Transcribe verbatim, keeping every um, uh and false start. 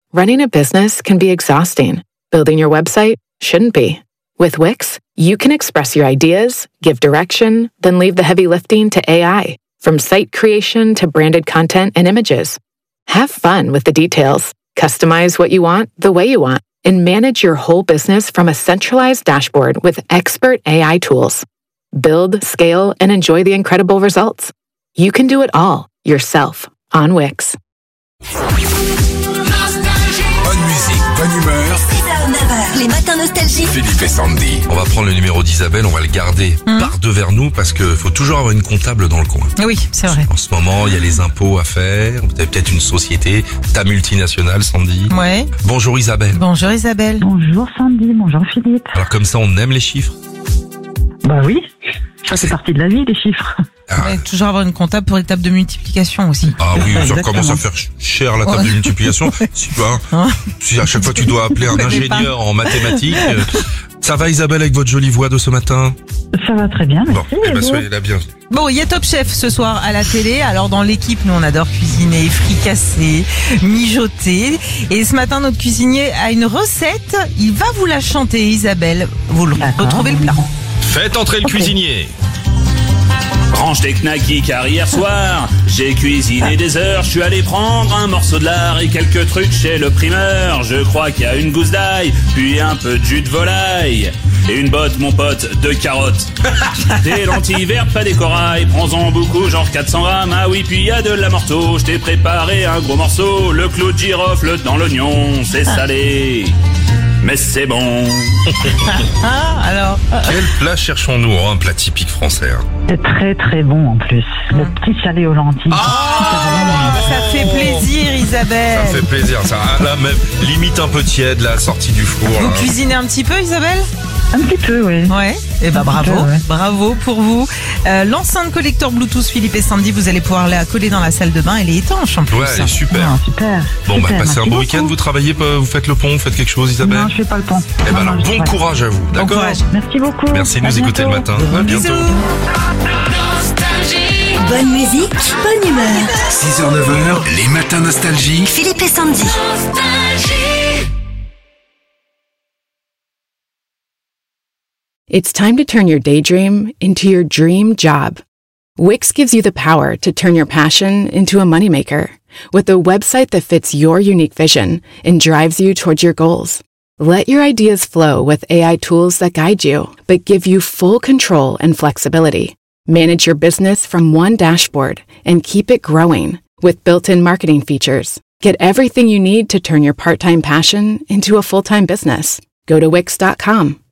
Running a business can be exhausting. Building your website shouldn't be. With Wix, you can express your ideas, give direction, then leave the heavy lifting to A I, from site creation to branded content and images. Have fun with the details. Customize what you want the way you want, and manage your whole business from a centralized dashboard with expert A I tools. Build, scale, and enjoy the incredible results. You can do it all yourself on Wix. Bonne musique, bonne humeur. six heures neuf heures, les matins nostalgiques. Philippe et Sandy. On va prendre le numéro d'Isabelle, on va le garder Mmh. par devers nous parce que faut toujours avoir une comptable dans le coin. Oui, c'est vrai. En ce moment, il y a les impôts à faire, vous avez peut-être une société, ta multinationale, Sandy. Ouais. Bonjour Isabelle. Bonjour Isabelle. Bonjour Sandy, bonjour Philippe. Alors comme ça, on aime les chiffres. Bah oui, ça fait partie de la vie, les chiffres. Ah, Ouais, toujours avoir une comptable pour les tables de multiplication aussi. ah oui, ça Exactement. commence à faire ch- cher la table Ouais. de multiplication. Si, bah, Hein si à chaque fois tu dois appeler un Je connais pas. ingénieur en mathématiques. euh, Ça va Isabelle avec votre jolie voix de ce matin? Ça va très bien, Bon, merci. eh et ben vous soyez la bienvenue. Bon, il y a Top Chef ce soir à la télé. Alors dans l'équipe, nous on adore cuisiner, fricasser, mijoter. Et ce matin, notre cuisinier a une recette. Il va vous la chanter, Isabelle. Vous le D'accord. retrouvez le plat. Faites entrer le cuisinier. Range des knackis car hier soir j'ai cuisiné des heures, je suis allé prendre un morceau de lard et quelques trucs chez le primeur. Je crois qu'il y a une gousse d'ail, puis un peu de jus de volaille et une botte mon pote de carottes. Des lentilles vertes, pas des corails, prends-en beaucoup, genre quatre cents grammes. Ah oui, puis il y a de la morteau, je t'ai préparé un gros morceau. Le clou de girofle dans l'oignon, c'est salé, mais c'est bon. Ah, alors. Quel plat cherchons-nous? Oh, un plat typique français. hein. C'est très très bon en plus. Le petit salé aux lentilles. Ah, ça fait plaisir, Isabelle. Ça fait plaisir, ça. Ah, là, même, limite un peu tiède, là, sortie du four. Vous là. cuisinez un petit peu, Isabelle? Un petit peu, oui. Ouais. Eh ben bravo, peu, ouais. bravo pour vous. Euh, L'enceinte collector Bluetooth Philippe et Sandy, vous allez pouvoir la coller dans la salle de bain. Elle est étanche en plus. Ouais, elle est super. Ah, super. Bon, bah, super, passez un merci beau beaucoup. week-end, vous travaillez, pas- vous faites le pont, vous faites quelque chose, Isabelle? Non, je fais pas le pont. Eh ben Non, alors, non, je bon fais pas. courage à vous, Bon d'accord? courage. Merci beaucoup. Merci de À nous écouter le bientôt. matin. À bientôt. Bisous. Bonne musique, bonne humeur. six heures neuf heures, les matins nostalgiques. Philippe et Sandy. It's time to turn your daydream into your dream job. Wix gives you the power to turn your passion into a moneymaker with a website that fits your unique vision and drives you towards your goals. Let your ideas flow with A I tools that guide you, but give you full control and flexibility. Manage your business from one dashboard and keep it growing with built-in marketing features. Get everything you need to turn your part-time passion into a full-time business. Go to Wix dot com.